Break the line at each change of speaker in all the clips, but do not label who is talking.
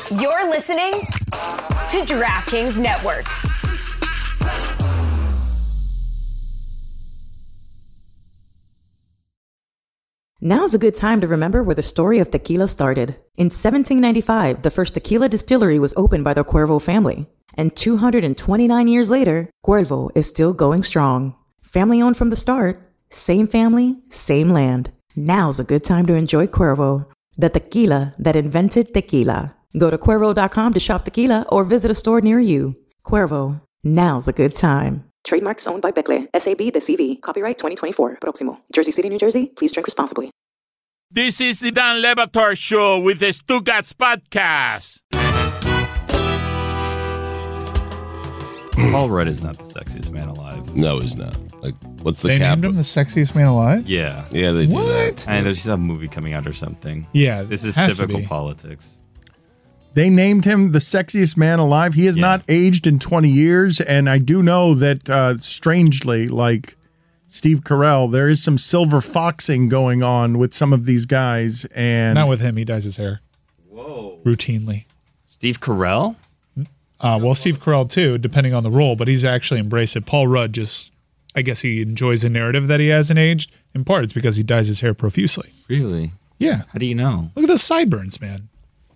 You're listening to DraftKings Network.
Now's a good time to remember where the story of tequila started. In 1795, the first tequila distillery was opened by the Cuervo family. And 229 years later, Cuervo is still going strong. Family owned from the start, same family, same land. Now's a good time to enjoy Cuervo, the tequila that invented tequila. Go to Cuervo.com to shop tequila or visit a store near you. Cuervo, now's a good time. Trademarks owned by Becle, SAB the CV. Copyright 2024. Proximo. Jersey City, New Jersey. Please drink responsibly.
This is the Dan Le Batard Show with the Stugatz Podcast.
Paul Rudd is not the sexiest man alive.
No, he's not. Like, what's the
They
cap?
named him the sexiest man alive?
Yeah.
Yeah, they do that.
And there's some movie coming out or something.
Yeah.
This is
has to
typical
be.
politics.
They named him the sexiest man alive. He has not aged in 20 years, and I do know that, strangely, like Steve Carell, there is some silver foxing going on with some of these guys. And
Not with him. He dyes his hair.
Whoa.
Routinely.
Steve Carell?
Well, Steve Carell, too, depending on the role, but he's actually embraced it. Paul Rudd just, I guess he enjoys the narrative that he hasn't aged. In part, it's because he dyes his hair profusely.
Really?
Yeah.
How do you know?
Look at those sideburns, man.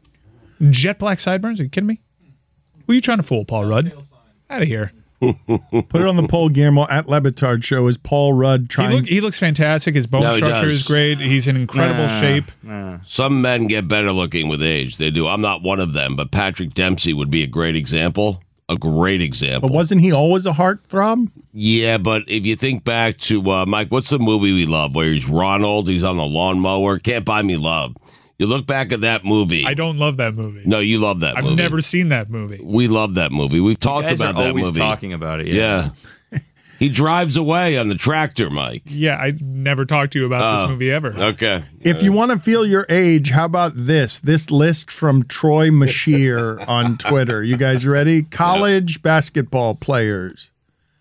Jet black sideburns? Are you kidding me? Who are you trying to fool, Paul Rudd? Out of here.
put it on the poll, Guillermo, at Le Batard Show. Is Paul Rudd trying?
He looks fantastic. His bone
No, he
structure
does.
is great. He's in incredible shape.
Some men get better looking with age. They do. I'm not one of them, but Patrick Dempsey would be a great example. A great example.
But wasn't he always a heartthrob?
Yeah, but if you think back to, Mike, what's the movie we love where he's Ronald, he's on the lawnmower, Can't Buy Me Love. You look back at that movie.
I don't love that movie.
No, you love that movie.
I've never seen that movie.
We love that movie. We've talked
You guys
about
are
that
always
movie.
talking about it.
Yeah. He drives away on the tractor, Mike.
Yeah, I never talked to you about this movie ever.
Okay.
If you want to feel your age, how about this list from Troy Mashear on Twitter? You guys ready? College basketball players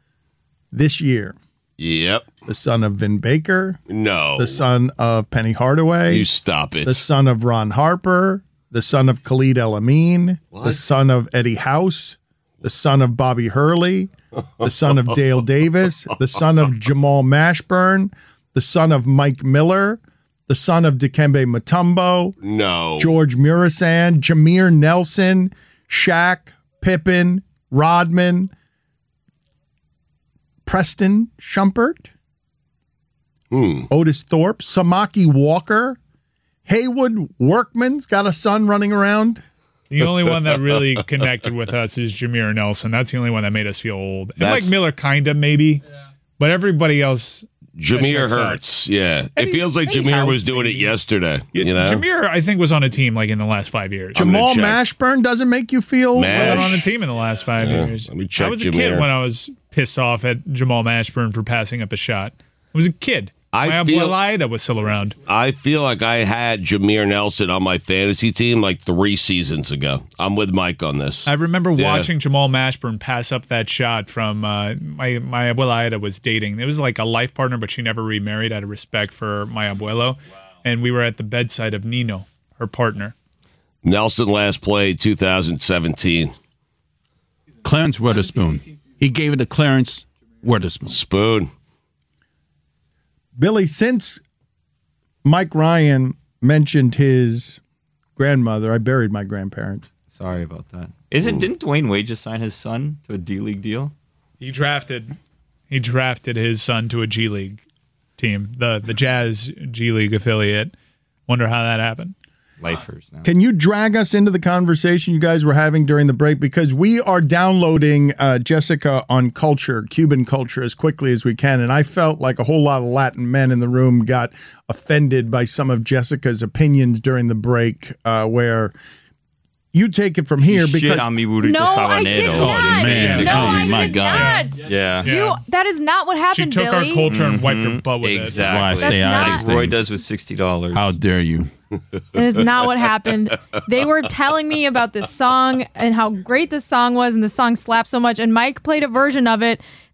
this year.
Yep.
The son of Vin Baker.
No.
The son of Penny Hardaway.
You stop it.
The son of Ron Harper. The son of Khalid El-Amin. The son of Eddie House. The son of Bobby Hurley. The son of Dale Davis. The son of Jamal Mashburn. The son of Mike Miller. The son of Dikembe Mutombo.
No.
George Murasan. Jameer Nelson. Shaq. Pippen. Rodman. Preston Shumpert. Otis Thorpe. Samaki Walker. Haywood Workman's got a son running around.
The only one that really connected with us is Jameer Nelson. That's the only one that made us feel old. And Mike Miller, kind of, maybe. But everybody else...
Jameer hurts. Yeah. It feels like Jameer was doing it yesterday. You know?
Jameer, I think, was on a team like in the last 5 years.
Jamal Mashburn doesn't make you feel...
Wasn't on a team in the last 5 years.
Let me check
I was a
Jameer.
kid when I was pissed off at Jamal Mashburn for passing up a shot. I was a kid. My abuelita was still around.
I feel like I had Jameer Nelson on my fantasy team like 3 seasons ago. I'm with Mike on this.
I remember watching Jamal Mashburn pass up that shot from my abuelita was dating. It was like a life partner, but she never remarried out of respect for my abuelo. Wow. And we were at the bedside of Nino, her partner.
Nelson last played 2017.
Clarence Witherspoon. He gave it to Clarence Witherspoon.
Spoon.
Billy, since Mike Ryan mentioned his grandmother, I buried my grandparents.
Sorry about that. Didn't Dwayne Wade just sign his son to a D-League deal?
He drafted his son to a G League team, the Jazz G League affiliate. Wonder how that happened.
Lifers now.
Can you drag us into the conversation you guys were having during the break? Because we are downloading Jessica on culture, Cuban culture, as quickly as we can. And I felt like a whole lot of Latin men in the room got offended by some of Jessica's opinions during the break, where you take it from here because
shit on me, Burrito
No, I
Sabanero.
did not.
man.
No, I
my
did
God.
not.
Yeah.
That is not what
She
happened,
took
Billy.
our culture and wiped her butt with
Exactly.
That's why I stay
That's
out
not-
of these
Roy
things.
does with $60.
How dare you?
It is not what happened. They were telling me about this song and how great this song was, and the song slapped so much. And Mike played a version of it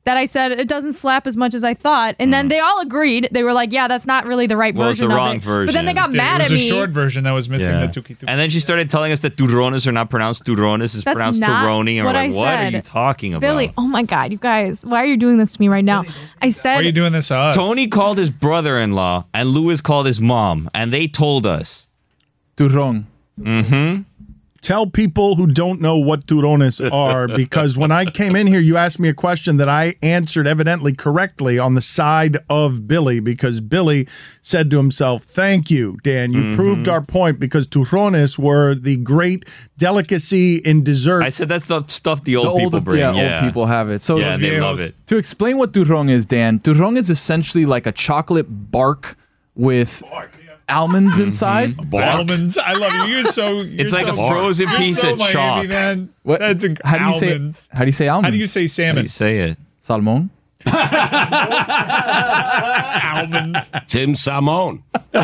that I said it doesn't slap as much as I thought, and then they all agreed. They were like, "Yeah, that's not really the right
Well, it's
version
the
of
wrong
it."
version.
But then they got mad
It
at
was
me.
a short version that was missing
Yeah.
the tuki tuki.
And then she started telling us that turrones are not pronounced turrones, it's
That's
pronounced
not
turoni. And
what
we're
I
like, what are
said.
you talking about?
Billy, oh my God, you guys, why are you doing this to me right now? I
Why
said,
are you doing this to us?
Tony called his brother-in-law, and Louis called his mom, and they told us.
Turrón.
Tell people who don't know what turones are, because when I came in here, you asked me a question that I answered evidently correctly on the side of Billy, because Billy said to himself, "Thank you, Dan. You proved our point, because turones were the great delicacy in dessert."
I said that's the stuff the old people bring.
Old people have it. So
Yeah, they love it.
to explain what turrón is, Dan, turrón is essentially like a chocolate bark with almonds inside.
Almonds. I love you. You're so.
It's like a frozen
you're
piece
so
of
Miami,
chalk.
man.
What?
That's
How do you say?
almonds.
How do you say almonds?
How do you say
How do
salmon?
you say it?
salmon?
Almonds.
Tim Salmon.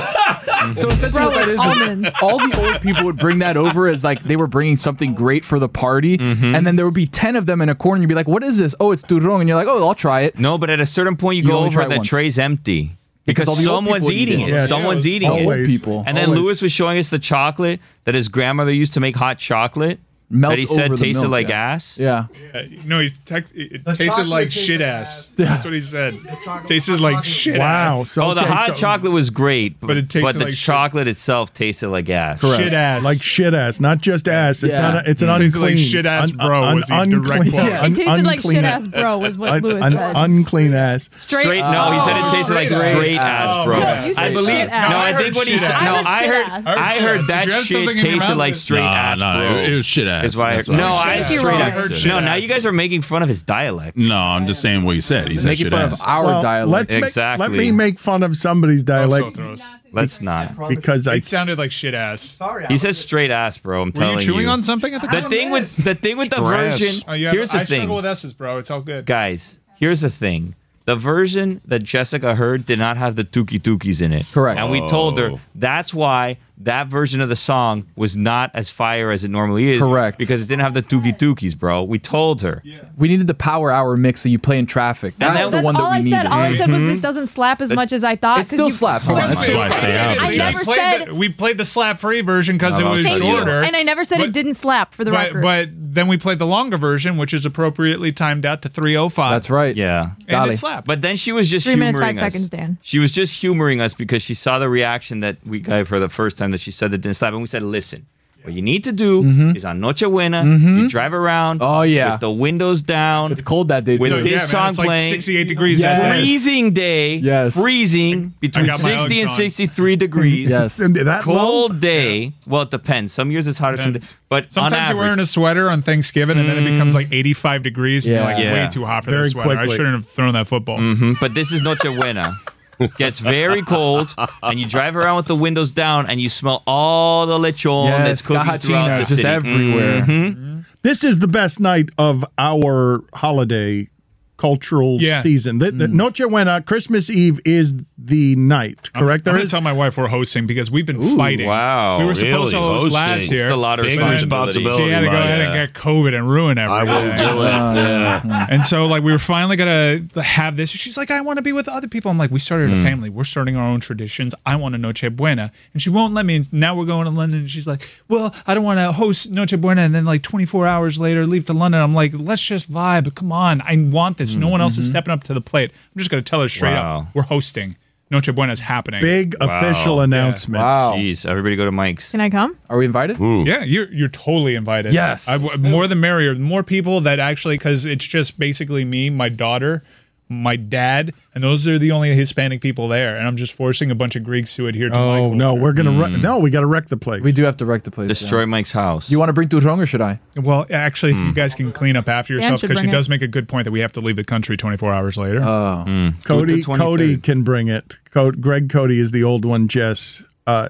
So essentially, what that is
almonds.
all the old people would bring that over as like they were bringing something great for the party, and then there would be 10 of them in a corner. And you'd be like, "What is this? Oh, it's turrón," and you're like, "Oh, I'll try it."
No, but at a certain point, you
You
go
only
over
try
and
it
the
once.
tray's empty. Because
Because all the old
someone's
people eat
eating
it.
it.
Yeah,
Someone's
yeah,
eating
always.
it.
People.
And then
Always.
Louis was showing us the chocolate that his grandmother used to make hot chocolate.
Melt
that he said
over the
tasted
milk,
like
yeah.
ass.
Yeah.
No, it tasted like shit ass. That's what he said. Tasted like shit
Wow.
ass.
So,
Oh, the
okay,
hot
so-
chocolate was great,
But it tasted
the
like shit.
chocolate itself tasted like ass.
Correct.
Shit ass.
like shit ass, not just ass. It's
Yeah.
not. It's an
It tasted
unclean.
like shit ass bro was the direct
unclean.
quote.
It tasted like
unclean
shit ass bro, was what Louis
an
said.
unclean ass.
Straight, no, he said it tasted like
Straight
straight
ass.
ass, bro.
Yeah, you said
I believe.
shit ass.
No, I
I
think
heard
what he
shit
said.
ass.
No,
I heard
I
shit
heard.
ass.
I heard
Did
that
you have
shit
something in your
tasted
mouth?
like straight ass, bro.
It was shit ass.
Is why.
That's what
No,
I
I
Thank you,
straight
Ron.
ass.
heard shit
No, now
ass.
you guys are making fun of his dialect.
No, I'm just saying what you said. He said making shit fun ass. of our
Well,
dialect.
Exactly.
Let me make fun of somebody's dialect
Let's not.
because I.
It sounded like shit ass.
He says straight ass, bro. I'm
Were
telling
you chewing on something at the
The
time?
thing with the
Stress.
version.
Oh, yeah,
Here's the
I
thing,
struggle with S's, bro. It's all good.
guys. Here's the thing. The version that Jessica heard did not have the tuki tukis in it.
Correct.
And we told her that's why that version of the song was not as fire as it normally is.
Correct.
Because it didn't have the tuki tukis, bro. We told her.
We needed the power hour mix that you play in traffic. That's
that-
the one that
all
we
I
needed.
said. All I said was this doesn't slap as much as I thought.
It still
'cause you-
slaps. Hold on.
That's
That's
why
why I stay out of
I
it,
never said.
We played the slap free version because it was
Thank you.
shorter.
And I never said
But-
it didn't slap for the record.
But then we played the longer version, which is appropriately timed out to 3:05.
That's right.
Yeah.
And
Dali.
it slapped.
But then she was just
3 minutes,
humoring
5
us.
seconds, Dan.
She was just humoring us because she saw the reaction that we gave her the first time that she said that didn't slap. And we said, listen, what you need to do is on Noche Buena, you drive around
Oh, yeah.
with the windows down.
It's cold that day,
With
too.
this
yeah, man,
song
it's like
playing.
68 degrees.
Yes.
that day.
Freezing day.
Yes.
Freezing between
got my
60 and
Uggs on.
63 degrees.
Yes.
That low?
Cold day. Well, it depends. Some years it's hotter, some days. But
Sometimes
on
you're
average,
wearing a sweater on Thanksgiving and then it becomes like 85 degrees. And
Yeah.
you're like
Yeah.
way too hot for
Very
this sweater.
quickly.
I shouldn't have thrown that football.
But this is Noche Buena. Gets very cold, and you drive around with the windows down, and you smell all the lechon
Yes,
that's cooking throughout the
cajachina is just
city.
everywhere.
This is the best night of our holiday cultural
Yeah.
season. The Noche Buena, Christmas Eve is the night, correct?
I'm
There
going to
is.
tell my wife we're hosting because we've been fighting.
wow.
We were supposed to
Really?
host last
Hosting?
year.
It's a lot of
Big
responsibility.
responsibility.
She had to go
Mike.
ahead and get COVID and ruin everything.
I will do it. Yeah.
And so, like, we were finally going to have this. She's like, I want to be with other people. I'm like, we started a family. We're starting our own traditions. I want a Noche Buena. And she won't let me. And now we're going to London. And she's like, well, I don't want to host Noche Buena and then, like, 24 hours later leave to London. I'm like, let's just vibe. Come on. I want this. No one else is stepping up to the plate. I'm just going to tell her straight
Wow.
up. We're hosting. Noche Buena is happening.
Big official announcement.
Wow.
Jeez, everybody go to Mike's.
Can I come?
Are we invited?
Yeah, you're totally invited.
Yes.
More the merrier. More people that actually, because it's just basically me, my daughter, my dad, and those are the only Hispanic people there. And I'm just forcing a bunch of Greeks to adhere to my
Oh
culture.
no, we're gonna no, we got to wreck the place.
We do have to wreck the place.
Destroy
yeah.
Mike's house.
You want to bring turrón or should I?
Well, actually, if you guys can clean up after yourself,
should
because she
bring it.
does make a good point that we have to leave the country 24 hours later.
Cody,
Do it the
Cody
23rd.
can bring it. Greg Cody is the old one. Jess,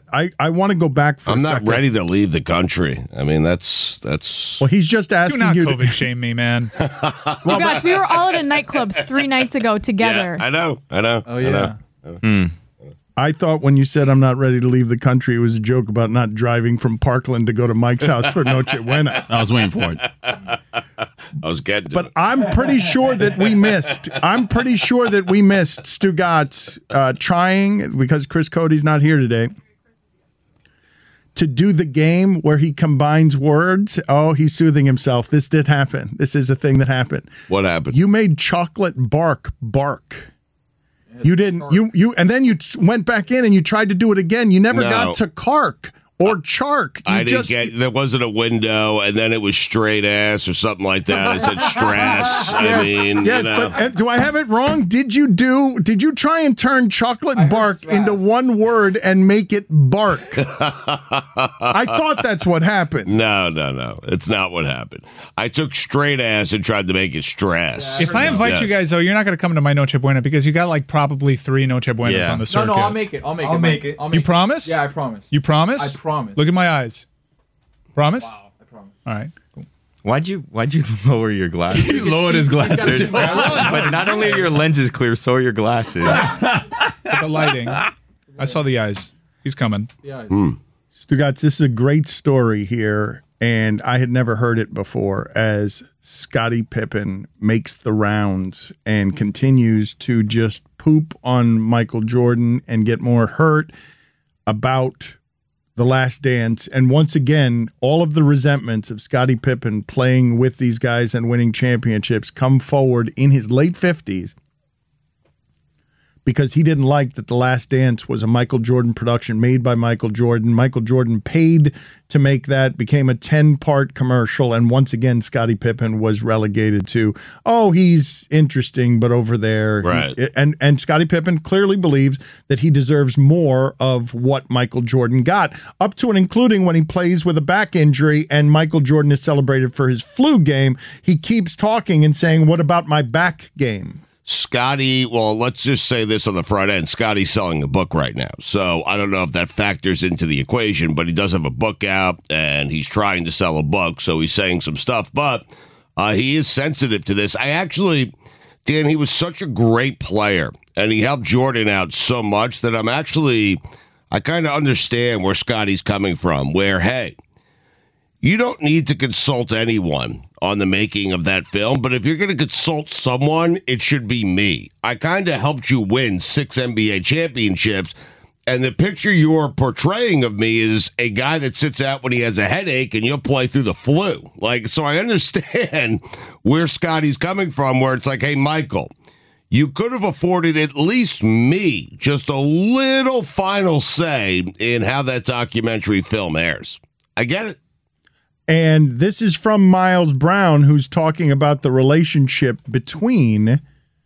I want to go back for
I'm
a
not
second.
ready to leave the country. I mean, that's.
Well, he's just
Do
asking
not
you.
COVID shame me, man.
You guys, we were all at a nightclub 3 nights ago together.
I know.
Oh, yeah.
I thought when you said I'm not ready to leave the country, it was a joke about not driving from Parkland to go to Mike's house for Noche Buena.
I was waiting for it.
I was getting to
But
it.
I'm pretty sure that we missed. Stugatz trying, because Chris Cody's not here today, to do the game where he combines words. Oh, he's soothing himself. This did happen. This is a thing that happened.
What happened?
You made chocolate bark. You didn't. You and then you went back in and you tried to do it again. You never got to cark or chark.
I didn't get. There wasn't a window, and then it was straight ass or something like that. I said stress.
Yes, but do I have it wrong? Did you try and turn chocolate bark into one word and make it bark? I thought that's what happened.
No. It's not what happened. I took straight ass and tried to make it stress.
If I invite you guys, though, you're not going to come to my Noche Buena because you got like probably 3 Noche Buenas on the circuit.
No, I'll make it. I'll make it.
You promise?
Yeah, I promise.
You promise?
I promise.
Look at my eyes. Promise?
Wow, I promise.
All right. Cool.
Why'd you lower your glasses?
He lowered his glasses.
But not only are your lenses clear, so are your glasses.
The lighting. I saw the eyes. He's coming.
Yeah.
Stugatz, this is a great story here, and I had never heard it before, as Scottie Pippen makes the rounds and continues to just poop on Michael Jordan and get more hurt about The Last Dance. And once again, all of the resentments of Scottie Pippen playing with these guys and winning championships come forward in his late 50s because he didn't like that The Last Dance was a Michael Jordan production made by Michael Jordan. Michael Jordan paid to make that, became a 10-part commercial, and once again, Scottie Pippen was relegated to, oh, he's interesting, but over there.
Right.
And Scottie Pippen clearly believes that he deserves more of what Michael Jordan got, up to and including when he plays with a back injury and Michael Jordan is celebrated for his flu game. He keeps talking and saying, what about my back game?
Scottie, well, let's just say this on the front end. Scottie's selling a book right now. So I don't know if that factors into the equation, but he does have a book out and he's trying to sell a book. So he's saying some stuff, but he is sensitive to this. Dan, he was such a great player and he helped Jordan out so much that I kind of understand where Scottie's coming from, where, hey, you don't need to consult anyone on the making of that film, but if you're going to consult someone, it should be me. I kind of helped you win 6 NBA championships, and the picture you're portraying of me is a guy that sits out when he has a headache and you'll play through the flu. So I understand where Scottie's coming from, where it's like, hey, Michael, you could have afforded at least me just a little final say in how that documentary film airs. I get it.
And this is from Miles Brown, who's talking about the relationship between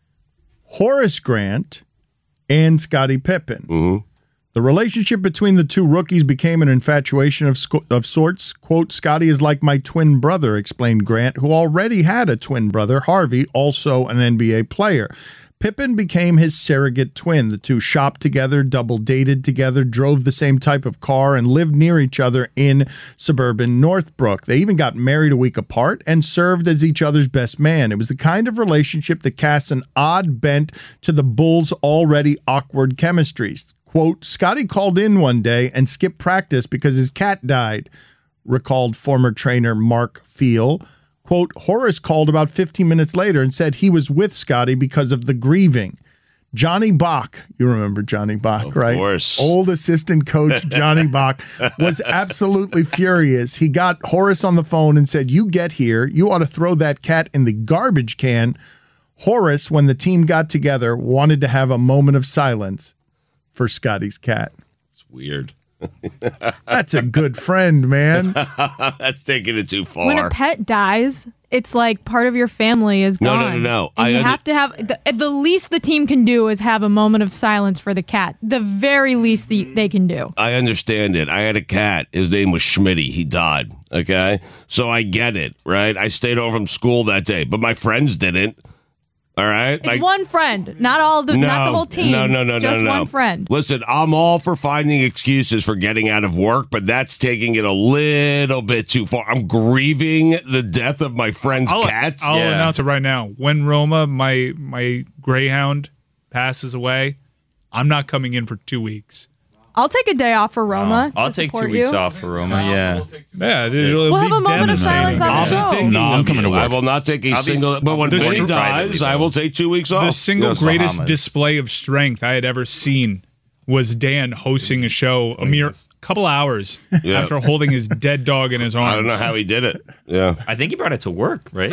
Horace Grant and Scottie Pippen.
Mm-hmm.
The relationship between the two rookies became an infatuation of sorts. Quote, Scottie is like my twin brother, explained Grant, who already had a twin brother, Harvey, also an NBA player. Pippen became his surrogate twin. The two shopped together, double dated together, drove the same type of car, and lived near each other in suburban Northbrook. They even got married a week apart and served as each other's best man. It was the kind of relationship that casts an odd bent to the Bulls' already awkward chemistry. Quote, Scottie called in one day and skipped practice because his cat died, recalled former trainer Mark Feal. Quote, Horace called about 15 minutes later and said he was with Scottie because of the grieving. Johnny Bach, you remember Johnny Bach, right? Of
course.
Old assistant coach Johnny Bach was absolutely furious. He got Horace on the phone and said, you get here, you ought to throw that cat in the garbage can. Horace, when the team got together, wanted to have a moment of silence for Scottie's cat.
It's weird.
That's a good friend, man.
That's taking it too far.
When a pet dies, it's like part of your family is gone.
No.
And you have to have the least the team can do is have a moment of silence for the cat. The very least they can do.
I understand it. I had a cat. His name was Schmitty. He died. Okay, so I get it. Right. I stayed over from school that day, but my friends didn't. All right,
it's one friend, not the whole team.
No.
Just one friend.
Listen, I'm all for finding excuses for getting out of work, but that's taking it a little bit too far. I'm grieving the death of my friend's cat.
I'll announce it right now. When Roma, my greyhound, passes away, I'm not coming in for 2 weeks.
I'll take a day off for Roma.
I'll
to
take 2
support
weeks
you.
off for Roma. Yeah.
Yeah, it'll
We'll
be
have a moment of
devastating.
silence on the
I'll
show.
be thinking
No, I'm
of
coming
you.
to work.
I will not take a
I'll be
single. But when
supporting
he
privately,
dies, I
though.
will take 2 weeks off.
The single
Yes,
greatest
Bahamas.
display of strength I had ever seen was Dan hosting a show a mere couple hours
Yeah.
after holding his dead dog in his arms.
I don't know how he did it. Yeah.
I think he brought it to work, right?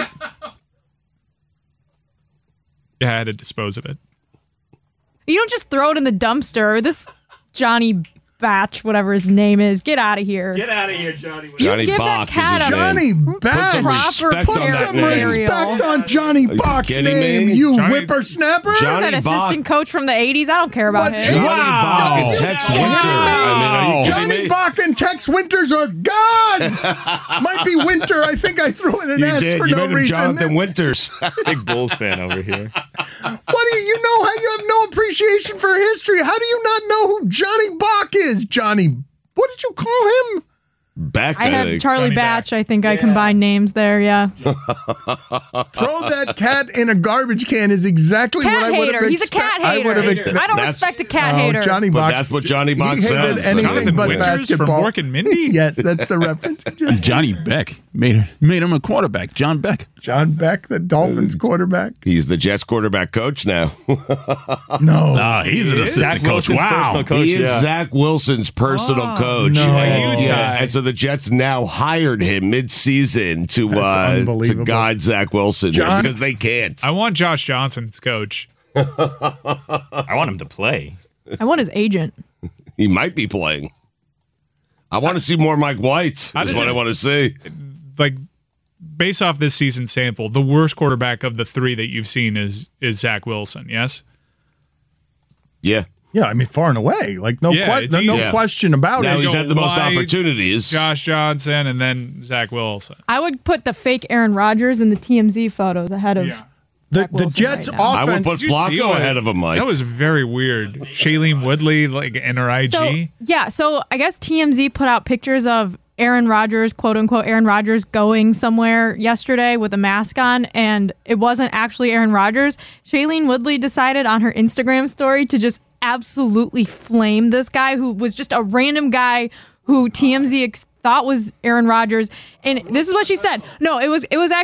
I had to dispose of it.
You don't just throw it in the dumpster. This Johnny Batch, whatever his name is, get out of here.
Get out of here, Johnny.
You
Johnny
give
Bach
that cat
is his
a
name.
Johnny Batch.
some respect
proper
on that
Some
name.
respect on Johnny Bach's
kidding
name,
me?
you
Johnny-
whippersnapper.
Johnny
Is that assistant coach from the 80s? I don't care about him.
Johnny
Wow.
Bach and Tex Winter. I mean, are you kidding
Johnny
me?
Bach and Tex Winters are gods. Might be Winter. I think I threw in an
You
S
did.
for
You
no
made him
reason.
Jonathan Winters.
Big Bulls fan over here.
What do you know how you have no appreciation for history? How do you not know who Johnny Bach is? Johnny, what did you call him?
Back
I have
think.
Charlie
Johnny
Batch. I think I combined names there. Yeah.
Throw that cat in a garbage can is exactly what
Cat
I would have
hater. He's a cat hater. I don't
That's-
respect a cat
Oh,
hater.
Johnny
But
Bach.
that's what Johnny Bach
he hated
says.
anything
Jonathan
but
Winters
basketball.
from Mork and Mindy?
Yes, that's the reference.
Johnny Beck made him a quarterback. John Beck.
John Beck, the Dolphins quarterback.
He's the Jets quarterback coach now.
No.
Ah, he's an assistant coach.
Wilson's
Wow.
personal coach,
He is
yeah.
Zach Wilson's personal coach.
no.
Utah.
Yeah, and so the Jets now hired him mid-season to
unbelievable.
guide Zach Wilson
John-
because they can't.
I want Josh Johnson's coach.
I want him to play.
I want his agent.
He might be playing. I want to see more Mike White.
How
Is
does
what
it-
I want to see.
Like, based off this season sample, the worst quarterback of the three that you've seen is Zach Wilson, yes?
Yeah.
Yeah, I mean, far and away. Like, no,
Yeah, it's
no
easy.
question about
Now
it.
he's
go
had the most
wide,
opportunities.
Josh Johnson and then Zach Wilson.
I would put the fake Aaron Rodgers in the TMZ photos ahead of.
The
Zach Wilson
Jets
right now.
I would
offense.
put
Did you see
Flacco
what-
ahead of him, Mike.
That was very weird. Shailene Woodley, like, in her IG.
So yeah, so I guess TMZ put out pictures of Aaron Rodgers, quote unquote Aaron Rodgers, going somewhere yesterday with a mask on, and it wasn't actually Aaron Rodgers. Shailene Woodley decided on her Instagram story to just absolutely flame this guy who was just a random guy who TMZ thought was Aaron Rodgers, and this is what she said. No, it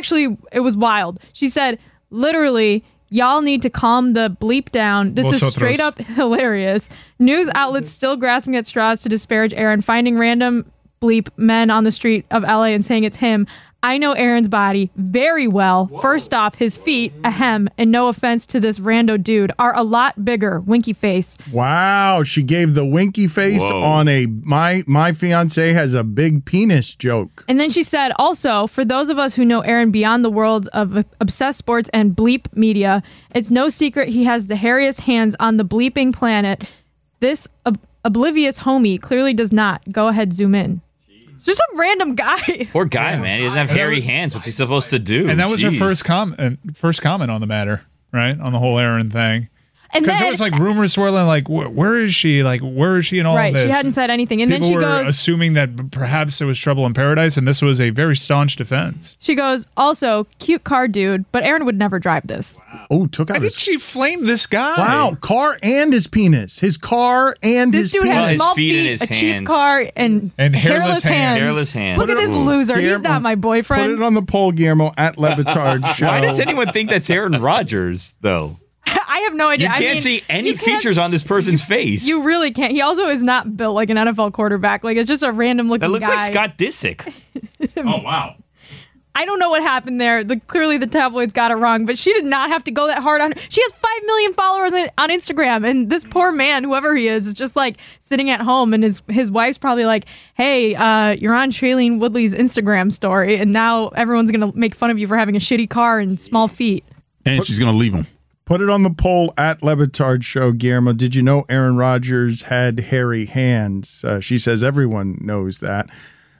was wild. She said, literally, y'all need to calm the bleep down. This is
Vosotros.
straight up hilarious. News outlets still grasping at straws to disparage Aaron, finding random bleep men on the street of LA and saying it's him. I know Aaron's body very well. First off, his feet, ahem, and no offense to this rando dude, are a lot bigger. Winky face.
Wow, she gave the winky face
Whoa.
on a my fiance has a big penis joke.
And then she said, also, for those of us who know Aaron beyond the worlds of obsessed sports and bleep media, it's no secret he has the hairiest hands on the bleeping planet. This oblivious homie clearly does not. Go ahead, zoom in. It's just some random guy.
Poor guy, man. He doesn't have hairy hands. What's he supposed to do?
And that was her
Jeez.
first comment on the matter, right? On the whole Aaron thing.
And
Because
then,
there was like rumors swirling, like, where is she? Like, where is she in all
right,
of this?
she hadn't said anything. And
People
then she
were
goes,
assuming that perhaps there was trouble in paradise, and this was a very staunch defense.
also, cute car dude, but Aaron would never drive this.
Oh, took
Why
out
did
his
she flame this guy?
wow car and his penis. His car and
This
his
dude
penis.
has
his
small
feet and
feet,
his
a cheap
hands.
car, and
hairless hands.
Hairless hands.
Look at this loser. He's
Guillermo,
not my
Put
boyfriend.
it on the poll, Guillermo, at Levitard Show.
Why does anyone think that's Aaron Rodgers, though?
I have no idea.
You
I
can't
mean,
see any
you can't-
features on this person's face.
You really can't. He also is not built like an NFL quarterback. Like, it's just a random looking
that looks
guy.
like Scott Disick.
Oh, wow.
I don't know what happened there. Clearly the tabloids got it wrong, but she did not have to go that hard on her. She has 5 million followers on Instagram, and this poor man, whoever he is just like sitting at home, and his wife's probably like, hey, you're on Shailene Woodley's Instagram story, and now everyone's going to make fun of you for having a shitty car and small feet.
And she's going to leave him.
Put it on the poll at Levitard Show, Guillermo. Did you know Aaron Rodgers had hairy hands? She says everyone knows that.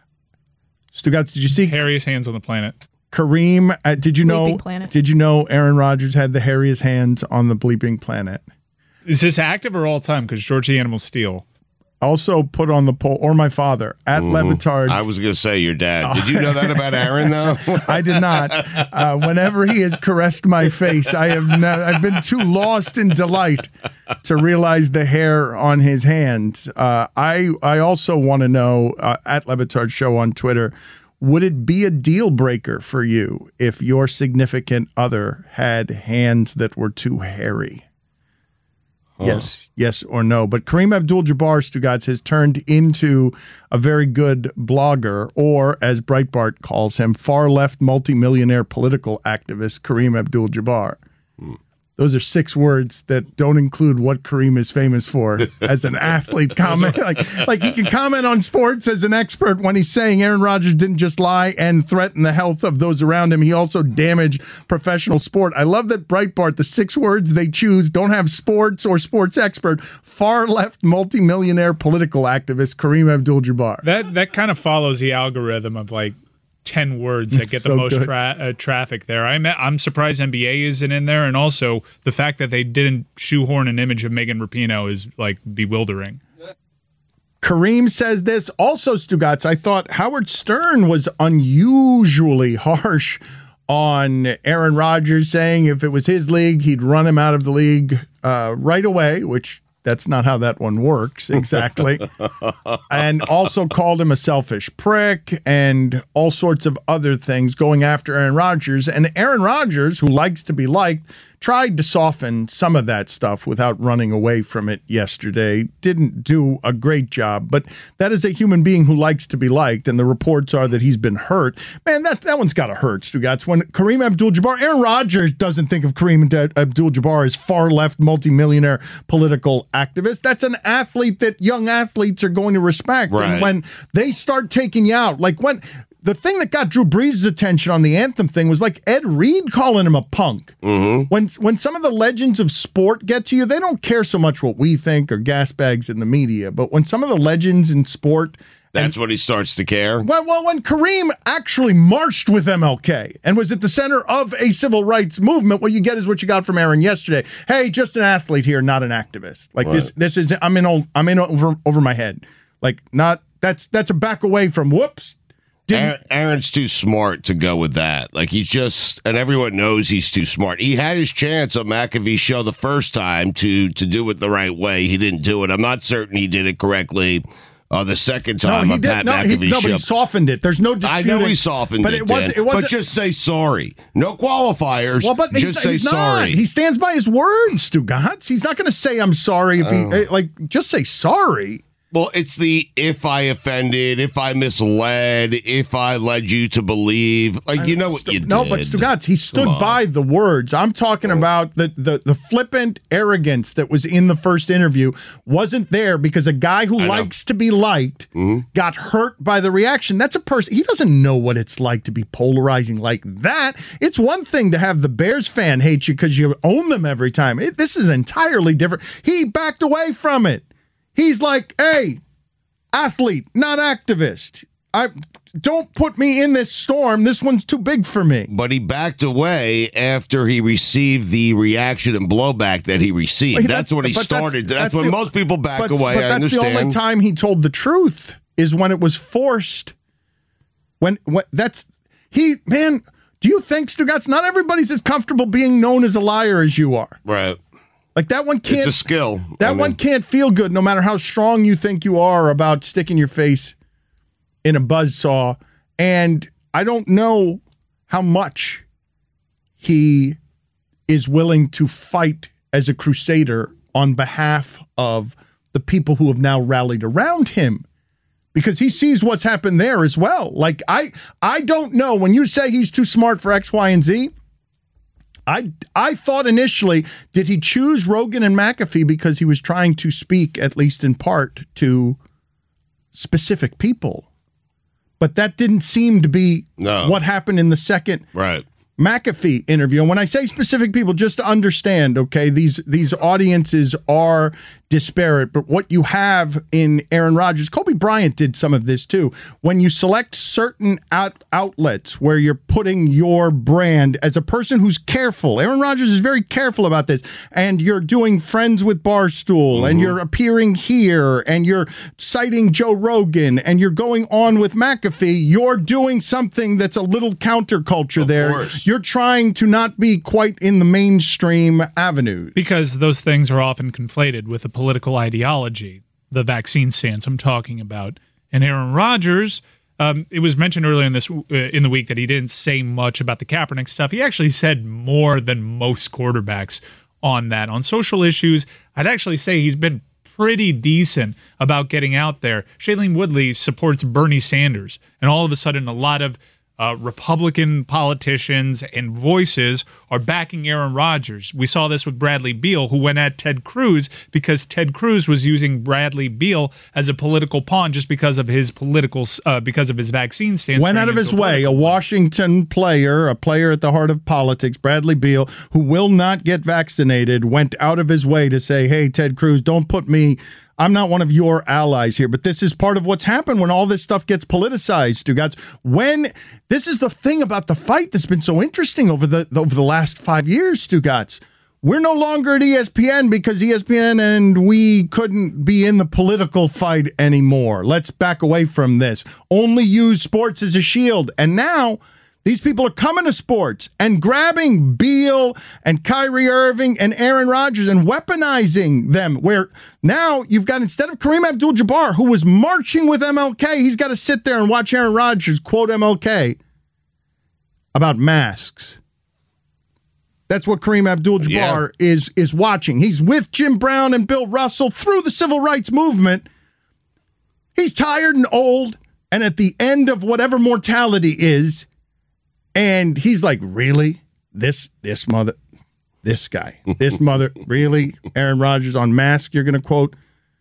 Stugotz, did you see
Hairiest hands on the planet.
Kareem? Did you know?
Bleeping planet.
Did you know Aaron Rodgers had the hairiest hands on the bleeping planet?
Is this active or all time? Because George the Animal Steel.
also put on the poll, or my father, at Levitard.
I was going to say your dad. Did you know that about Aaron, though?
I did not. Whenever he has caressed my face, I've been too lost in delight to realize the hair on his hand. I also want to know, at Levitard Show on Twitter, would it be a deal breaker for you if your significant other had hands that were too hairy? Yes or no. But Kareem Abdul-Jabbar, Stugotz, has turned into a very good blogger, or as Breitbart calls him, far-left multimillionaire political activist Kareem Abdul-Jabbar. Those are 6 words that don't include what Kareem is famous for as an athlete. Comment like he can comment on sports as an expert when he's saying Aaron Rodgers didn't just lie and threaten the health of those around him. He also damaged professional sport. I love that Breitbart, the 6 words they choose don't have sports or sports expert. Far left multimillionaire political activist Kareem Abdul-Jabbar.
That kind of follows the algorithm of like 10 words that get the most traffic there. I'm surprised NBA isn't in there, and also the fact that they didn't shoehorn an image of Megan Rapinoe is like bewildering.
Kareem says this. Also, Stugotz, I thought Howard Stern was unusually harsh on Aaron Rodgers, saying if it was his league, he'd run him out of the league right away, which that's not how that one works exactly. And also called him a selfish prick and all sorts of other things, going after Aaron Rodgers. And Aaron Rodgers, who likes to be liked, tried to soften some of that stuff without running away from it yesterday. Didn't do a great job, but that is a human being who likes to be liked, and the reports are that he's been hurt. Man, that one's got to hurt, Stugotz. When Kareem Abdul-Jabbar, Aaron Rodgers doesn't think of Kareem Abdul-Jabbar as far-left multimillionaire political activist. That's an athlete that young athletes are going to respect.
Right.
And when they start taking you out, like when the thing that got Drew Brees' attention on the anthem thing was like Ed Reed calling him a punk. When some of the legends of sport get to you, they don't care so much what we think or gas bags in the media. But when some of the legends in sport,
that's when he starts to care.
Well, when Kareem actually marched with MLK and was at the center of a civil rights movement, what you get is what you got from Aaron yesterday. Hey, just an athlete here, not an activist. Like
right.
This is I'm in over my head. Like not that's a back away from whoops.
Aaron's too smart to go with that. Like he's just, and everyone knows he's too smart. He had his chance on McAfee's show the first time to do it the right way. He didn't do it. I'm not certain he did it correctly. The second time on Pat McAfee's show.
But he softened it. There's no disputing.
I know he softened it, but just say sorry. No qualifiers. Well, but just say sorry.
He stands by his words, Stugotz. He's not going to say I'm sorry if he just say sorry.
Well, it's the if I offended, if I misled, if I led you to believe. Like, you know what you did.
No, but Stugotz, he stood by the words. I'm talking about the flippant arrogance that was in the first interview wasn't there because a guy who likes to be liked got hurt by the reaction. That's a person. He doesn't know what it's like to be polarizing like that. It's one thing to have the Bears fan hate you because you own them every time. This is entirely different. He backed away from it. He's like, hey, athlete, not activist. Don't put me in this storm. This one's too big for me.
But he backed away after he received the reaction and blowback that he received. That's when he started. That's when most people back away.
But that's the only time he told the truth is when it was forced. Man, do you think, Stugotz, not everybody's as comfortable being known as a liar as you are?
Right.
Like that one can't.
It's a skill.
One can't feel good, no matter how strong you think you are about sticking your face in a buzzsaw. And I don't know how much he is willing to fight as a crusader on behalf of the people who have now rallied around him, because he sees what's happened there as well. Like I don't know, when you say he's too smart for X, Y, and Z. I thought initially, did he choose Rogan and McAfee because he was trying to speak, at least in part, to specific people? But that didn't seem to be what happened in the second McAfee interview. And when I say specific people, just to understand, okay, these audiences are disparate, but what you have in Aaron Rodgers, Kobe Bryant did some of this too. When you select certain outlets where you're putting your brand as a person who's careful, Aaron Rodgers is very careful about this, and you're doing Friends with Barstool, and you're appearing here, and you're citing Joe Rogan, and you're going on with McAfee, you're doing something that's a little counterculture there.
Course.
You're trying to not be quite in the mainstream avenues.
Because those things are often conflated with a political ideology, the vaccine stance I'm talking about. And Aaron Rodgers, it was mentioned earlier in the week that he didn't say much about the Kaepernick stuff. He actually said more than most quarterbacks on that. On social issues, I'd actually say he's been pretty decent about getting out there. Shailene Woodley supports Bernie Sanders, and all of a sudden a lot of Republican politicians and voices are backing Aaron Rodgers. We saw this with Bradley Beal, who went at Ted Cruz because Ted Cruz was using Bradley Beal as a political pawn just because of his because of his vaccine stance.
Went out of his way. A Washington player, a player at the heart of politics, Bradley Beal, who will not get vaccinated, went out of his way to say, hey, Ted Cruz, don't put me... I'm not one of your allies here, but this is part of what's happened when all this stuff gets politicized, Stugotz. When this is the thing about the fight that's been so interesting over the last 5 years, Stugotz. We're no longer at ESPN because ESPN and we couldn't be in the political fight anymore. Let's back away from this. Only use sports as a shield. And now these people are coming to sports and grabbing Beal and Kyrie Irving and Aaron Rodgers and weaponizing them, where now you've got, instead of Kareem Abdul-Jabbar, who was marching with MLK, he's got to sit there and watch Aaron Rodgers quote MLK about masks. That's what Kareem Abdul-Jabbar is watching. He's with Jim Brown and Bill Russell through the civil rights movement. He's tired and old, and at the end of whatever mortality is, and he's like, really? This guy, this mother, really? Aaron Rodgers on mask, you're going to quote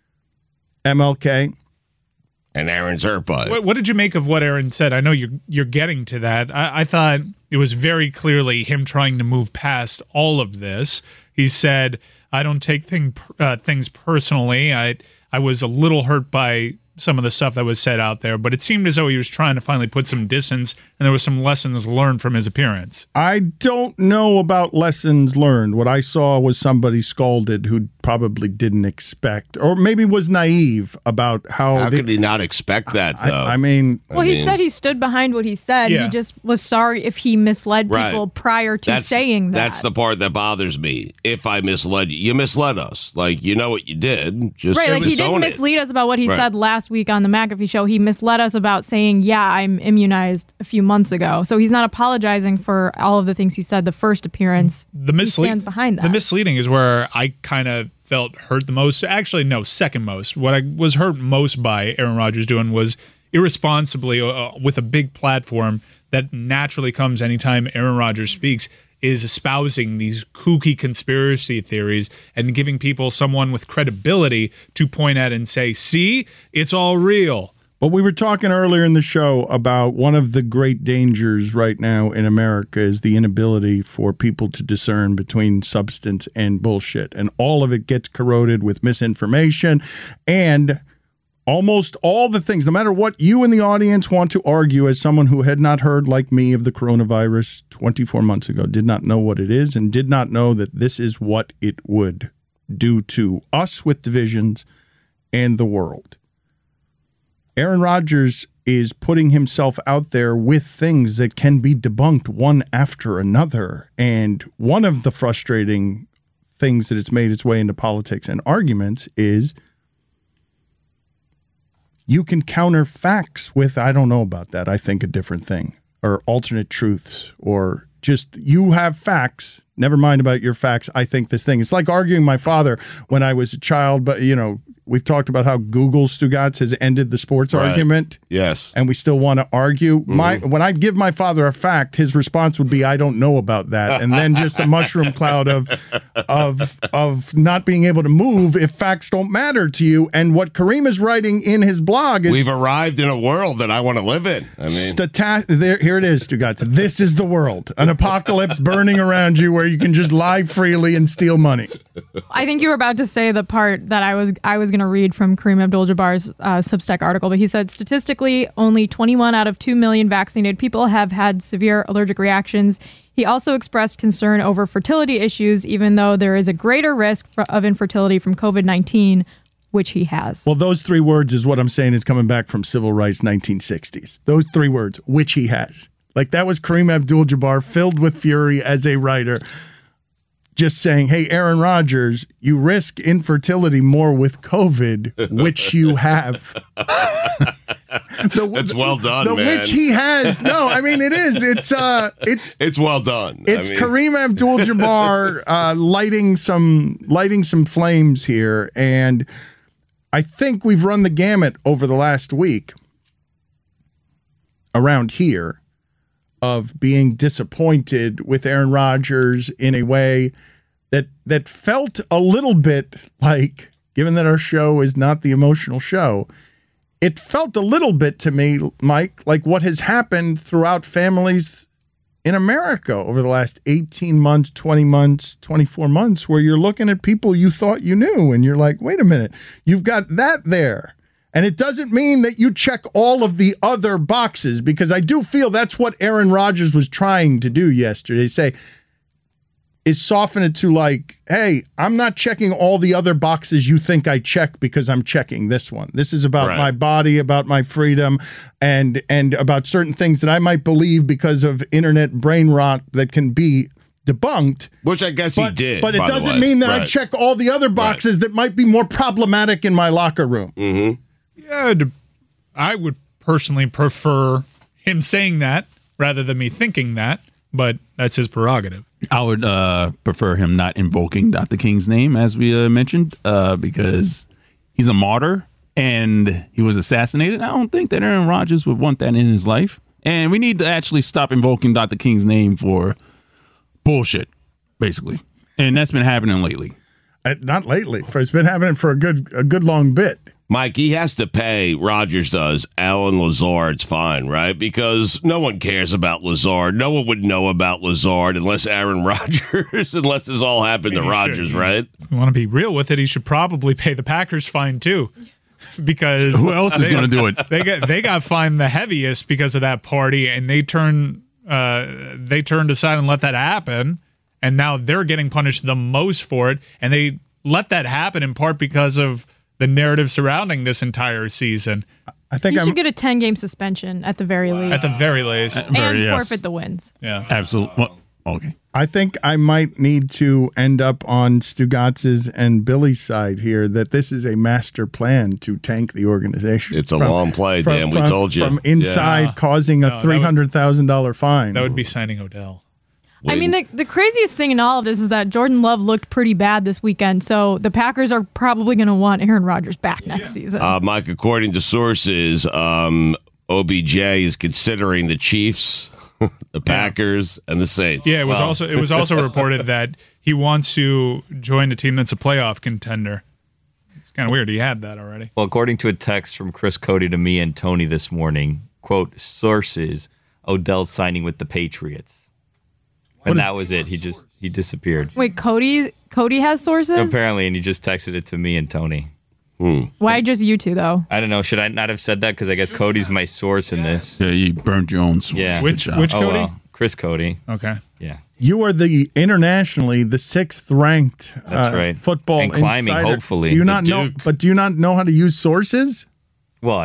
MLK?
And Aaron's hurt by it.
What did you make of what Aaron said? I know you're getting to that. I thought it was very clearly him trying to move past all of this. He said, I don't take things personally. I was a little hurt by some of the stuff that was said out there, but it seemed as though he was trying to finally put some distance, and there was some lessons learned from his appearance.
I don't know about lessons learned. What I saw was somebody scalded who probably didn't expect, or maybe was naive about how
could he not expect that, though?
I mean...
Well, he said he stood behind what he said.
Yeah.
He just was sorry if he misled people prior to saying that.
That's the part that bothers me. If I misled you, you misled us. Like, you know what you did. Just
right, like he didn't mislead us about what he said last week on the McAfee show. He misled us about saying, yeah, I'm immunized a few months ago. So he's not apologizing for all of the things he said the first appearance. He stands behind that.
The misleading is where I kind of felt hurt the most. Actually, no, second most. What I was hurt most by Aaron Rodgers doing was irresponsibly with a big platform that naturally comes anytime Aaron Rodgers speaks, is espousing these kooky conspiracy theories and giving people someone with credibility to point at and say, see, it's all real.
But we were talking earlier in the show about one of the great dangers right now in America is the inability for people to discern between substance and bullshit. And all of it gets corroded with misinformation and almost all the things, no matter what you in the audience want to argue, as someone who had not heard, like me, of the coronavirus 24 months ago, did not know what it is and did not know that this is what it would do to us with divisions and the world. Aaron Rodgers is putting himself out there with things that can be debunked one after another. And one of the frustrating things that it's made its way into politics and arguments is you can counter facts with, I don't know about that, I think a different thing, or alternate truths, or just you have facts, never mind about your facts, I think this thing. It's like arguing my father when I was a child, but we've talked about how Google Stugotz has ended the sports
Right.
argument.
Yes.
And we still want to argue. When I give my father a fact, his response would be, "I don't know about that," and then just a mushroom cloud of not being able to move if facts don't matter to you. And what Kareem is writing in his blog is,
We've arrived in a world that I want to live in. I mean,
here it is, Stugotz. This is the world. An apocalypse burning around you where you can just lie freely and steal money.
I think you were about to say the part that I was going to read from Kareem Abdul-Jabbar's Substack article, but he said statistically only 21 out of 2 million vaccinated people have had severe allergic reactions. He also expressed concern over fertility issues, even though there is a greater risk of infertility from COVID-19, which he has.
Well, those 3 words is what I'm saying is coming back from civil rights 1960s. Those 3 words, which he has. Like, that was Kareem Abdul-Jabbar filled with fury as a writer, just saying, hey, Aaron Rodgers, you risk infertility more with COVID, which you have.
That's well done,
the
man.
which he has. No, I mean, it is. It's
well done.
It's Kareem Abdul-Jabbar lighting some flames here. And I think we've run the gamut over the last week around here of being disappointed with Aaron Rodgers in a way that felt a little bit like, given that our show is not the emotional show, it felt a little bit to me, Mike, like what has happened throughout families in America over the last 18 months, 20 months, 24 months, where you're looking at people you thought you knew and you're like, wait a minute, you've got that there. And it doesn't mean that you check all of the other boxes, because I do feel that's what Aaron Rodgers was trying to do yesterday. Say, is soften it to like, hey, I'm not checking all the other boxes you think I check because I'm checking this one. This is about my body, about my freedom, and about certain things that I might believe because of internet brain rot that can be debunked.
Which I guess he did.
But it doesn't mean that I check all the other boxes that might be more problematic in my locker room.
Mm-hmm.
Yeah, I would personally prefer him saying that rather than me thinking that, but that's his prerogative.
I would prefer him not invoking Dr. King's name, as we mentioned, because he's a martyr and he was assassinated. I don't think that Aaron Rodgers would want that in his life. And we need to actually stop invoking Dr. King's name for bullshit, basically. And that's been happening lately.
Not lately. It's been happening for a good long bit.
Mike, he has to pay, Rodgers does, Alan Lazard's fine, right? Because no one cares about Lazard. No one would know about Lazard unless Aaron Rodgers, unless this all happened to Rodgers, right?
If you want to be real with it, he should probably pay the Packers fine too. Because
who else is going to do it?
They got fined the heaviest because of that party, and they turned aside and let that happen, and now they're getting punished the most for it, and they let that happen in part because of the narrative surrounding this entire season.
I think
you should get a 10-game suspension at the very least.
At the very least.
And forfeit the wins.
Yeah.
Absolutely. Well, okay.
I think I might need to end up on Stugotz's and Billy's side here, that this is a master plan to tank the organization.
It's a long play, Dan. We told you.
From inside, causing a $300,000 fine.
That would be signing Odell.
I mean, the craziest thing in all of this is that Jordan Love looked pretty bad this weekend, so the Packers are probably going to want Aaron Rodgers back next season.
Mike, according to sources, OBJ is considering the Chiefs, the Packers, and the Saints.
Yeah, it was also reported that he wants to join a team that's a playoff contender. It's kind of weird. He had that already.
Well, according to a text from Chris Cody to me and Tony this morning, quote, sources, Odell's signing with the Patriots. And that was it. He disappeared.
Wait, Cody has sources?
Apparently, and he just texted it to me and Tony.
Why just you two, though?
I don't know. Should I not have said that? Because I guess Cody's my source in this.
Yeah, you burned your own source.
Yeah.
Which Cody?
Well, Chris Cody.
Okay.
Yeah.
You are internationally the 6th ranked football
and climbing,
insider.
hopefully.
Do you not know? But do you not know how to use sources?
Well,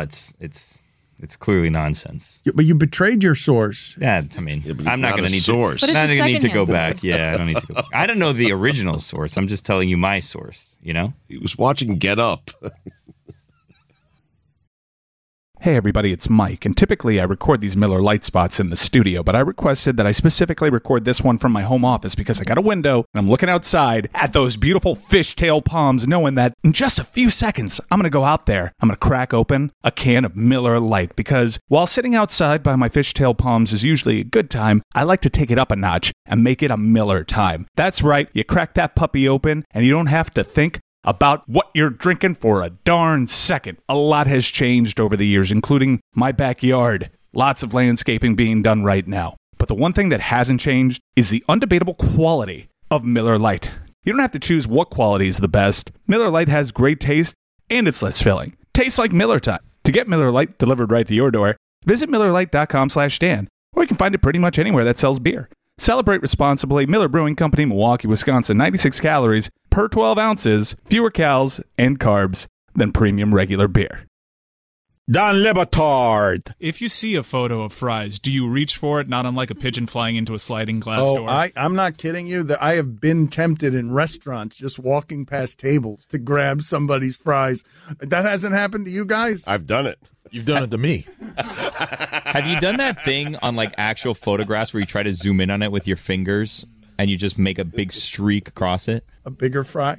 it's clearly nonsense.
But you betrayed your source.
Yeah, I mean, I'm not going to need
source.
to. I'm not going to need to go back. Yeah, I don't need to go back. I don't know the original source. I'm just telling you my source. You know,
he was watching Get Up.
Hey everybody, it's Mike, and typically I record these Miller Lite spots in the studio, but I requested that I specifically record this one from my home office because I got a window and I'm looking outside at those beautiful fishtail palms, knowing that in just a few seconds, I'm going to go out there, I'm going to crack open a can of Miller Lite, because while sitting outside by my fishtail palms is usually a good time, I like to take it up a notch and make it a Miller time. That's right, you crack that puppy open and you don't have to think about what you're drinking for a darn second. A lot has changed over the years, including my backyard. Lots of landscaping being done right now. But the one thing that hasn't changed is the undebatable quality of Miller Lite. You don't have to choose what quality is the best. Miller Lite has great taste, and it's less filling. Tastes like Miller time. To get Miller Lite delivered right to your door, visit MillerLite.com/Dan, or you can find it pretty much anywhere that sells beer. Celebrate responsibly. Miller Brewing Company, Milwaukee, Wisconsin. 96 calories per 12 ounces, fewer calories and carbs than premium regular beer.
Don Le Batard.
If you see a photo of fries, do you reach for it, not unlike a pigeon flying into a sliding glass door?
I'm not kidding you. I have been tempted in restaurants just walking past tables to grab somebody's fries. That hasn't happened to you guys?
I've done it.
You've done it to me.
Have you done that thing on like actual photographs where you try to zoom in on it with your fingers and you just make a big streak across it?
A bigger fry?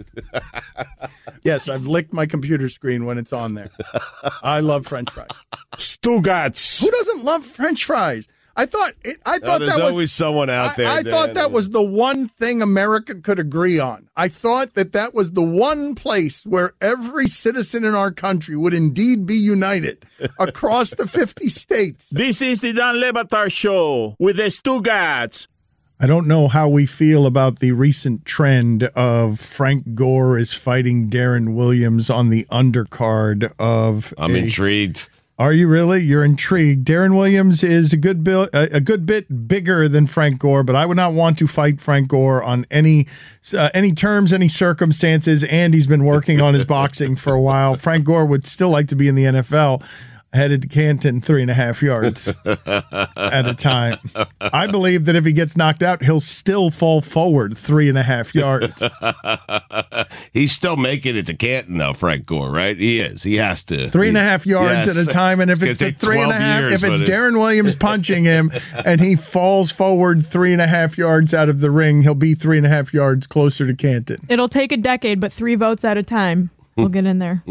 Yes, I've licked my computer screen when it's on there. I love French fries.
Stugatz.
Who doesn't love French fries? I thought
there's
that was
always someone out there.
I thought that was the one thing America could agree on. I thought that was the one place where every citizen in our country would indeed be united across the 50 states.
This is the Don Le Batard Show with the Stugatz.
I don't know how we feel about the recent trend of Frank Gore is fighting Darren Williams on the undercard of.
I'm intrigued.
Are you really? You're intrigued. Darren Williams is a good bit bigger than Frank Gore, but I would not want to fight Frank Gore on any terms, any circumstances, and he's been working on his boxing for a while. Frank Gore would still like to be in the NFL. Headed to Canton 3.5 yards at a time. I believe that if he gets knocked out, he'll still fall forward 3.5 yards.
He's still making it to Canton, though, Frank Gore, right? He is. He has to.
3.5 yards at a time. And if it's the 3.5, if it's Darren Williams punching him and he falls forward 3.5 yards out of the ring, he'll be 3.5 yards closer to Canton.
It'll take a decade, but 3 votes at a time. We'll get in there.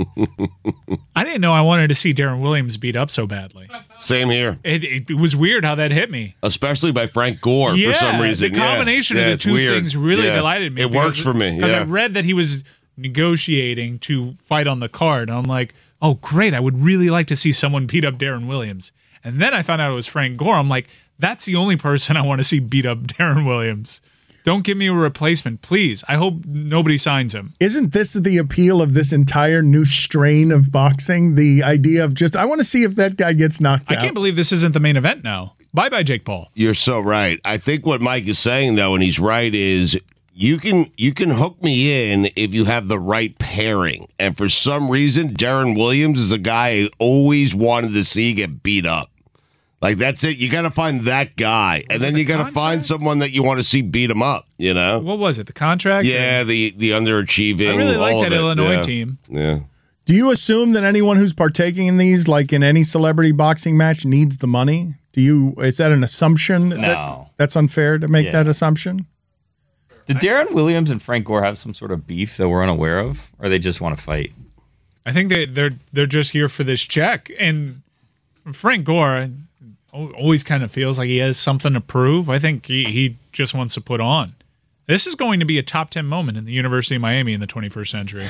I didn't know I wanted to see Darren Williams beat up so badly.
Same here.
It was weird how that hit me.
Especially by Frank Gore for some reason.
The combination of the two things really delighted me.
It works for me.
Because I read that he was negotiating to fight on the card. And I'm like, oh, great. I would really like to see someone beat up Darren Williams. And then I found out it was Frank Gore. I'm like, that's the only person I want to see beat up Darren Williams. Don't give me a replacement, please. I hope nobody signs him.
Isn't this the appeal of this entire new strain of boxing? The idea of I want to see if that guy gets knocked out.
I can't believe this isn't the main event now. Bye-bye, Jake Paul.
You're so right. I think what Mike is saying, though, and he's right, is you can hook me in if you have the right pairing. And for some reason, Darren Williams is a guy I always wanted to see get beat up. Like, that's it. You got to find that guy. And then you got to find someone that you want to see beat him up, you know?
What was it, the contract?
Yeah, the underachieving.
I really like that Illinois team.
Yeah.
Do you assume that anyone who's partaking in these, like in any celebrity boxing match, needs the money? Is that an assumption?
No.
That's unfair to make that assumption?
Did Darren Williams and Frank Gore have some sort of beef that we're unaware of? Or they just want to fight?
I think they're just here for this check. And Frank Gore always kind of feels like he has something to prove. I think he just wants to put on. This is going to be a top 10 moment in the University of Miami in the 21st century.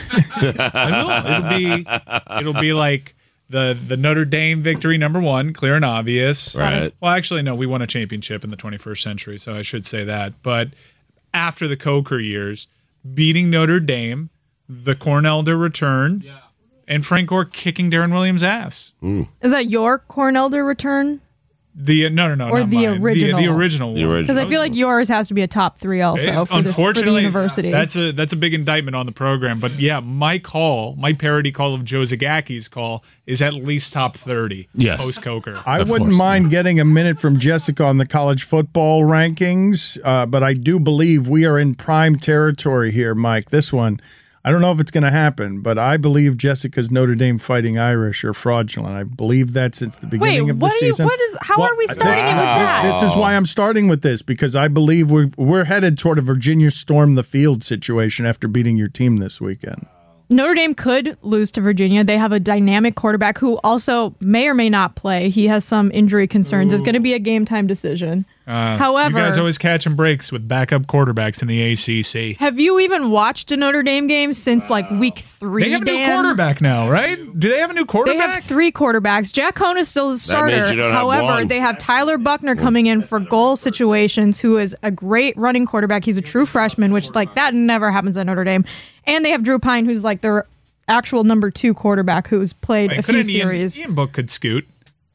It'll be like the Notre Dame victory, #1, clear and obvious.
Right.
Well, actually, no, we won a championship in the 21st century, so I should say that. But after the Coker years, beating Notre Dame, the Cornelder return, and Frank Gore kicking Darren Williams' ass.
Is that your Cornelder return?
No,
or
not
the
mine.
original.
The original one.
Because I feel like yours has to be a top 3 also for the university.
That's a big indictment on the program. But yeah, my parody call of Joe Zagaki's call is at least top 30 post Coker.
I wouldn't mind getting a minute from Jessica on the college football rankings, but I do believe we are in prime territory here, Mike. This one. I don't know if it's going to happen, but I believe Jessica's Notre Dame Fighting Irish are fraudulent. I believe that since the beginning of the season.
How are we starting it with that?
This is why I'm starting with this, because I believe we're headed toward a Virginia storm the field situation after beating your team this weekend.
Notre Dame could lose to Virginia. They have a dynamic quarterback who also may or may not play. He has some injury concerns. It's going to be a game time decision. However,
you guys always catching breaks with backup quarterbacks in the ACC.
Have you even watched a Notre Dame game since like week 3?
They have a new quarterback now, right? Do they have a new quarterback?
They have 3 quarterbacks. Jack Cohn is still the starter. However, they have Tyler Buckner coming in for goal situations, who is a great running quarterback. He's a true freshman, which like that never happens at Notre Dame. And they have Drew Pine, who's like their actual number 2 quarterback, who's played a few series.
Ian Book could scoot.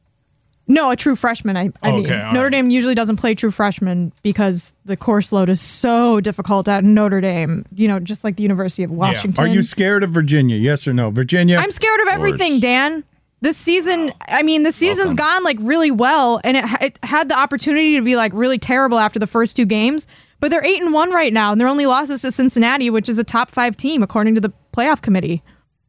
No, a true freshman. I mean, Notre Dame usually doesn't play true freshmen because the course load is so difficult at Notre Dame, just like the University of Washington.
Are you scared of Virginia? Yes or no? Virginia?
I'm scared of everything, Dan. This season, the season's gone like really well, and it had the opportunity to be like really terrible after the first 2 games, but they're 8-1 right now, and their only losses to Cincinnati, which is a top 5 team according to the playoff committee.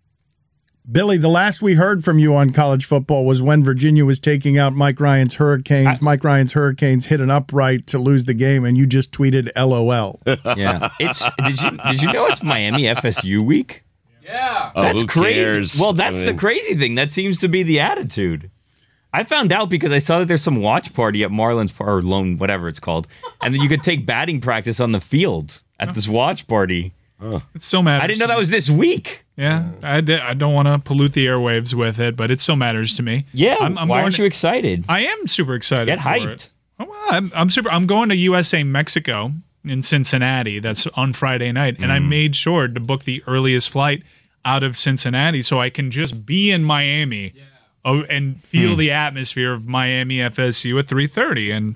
Billy, the last we heard from you on college football was when Virginia was taking out Mike Ryan's Hurricanes. Mike Ryan's Hurricanes hit an upright to lose the game, and you just tweeted LOL.
Yeah. Did you know it's Miami FSU week?
Yeah.
That's
who
crazy.
cares?
Well, that's the crazy thing. That seems to be the attitude. I found out because I saw that there's some watch party at Marlins or Lone, whatever it's called, and then you could take batting practice on the field at this watch party.
It still matters.
I didn't know that was this week.
Yeah, I don't want to pollute the airwaves with it, but it still matters to me.
Yeah, why aren't you excited?
I am super excited.
Get hyped.
For it. Oh, well, I'm going to USA Mexico in Cincinnati. That's on Friday night, and I made sure to book the earliest flight out of Cincinnati so I can just be in Miami and feel the atmosphere of Miami FSU at 3:30, and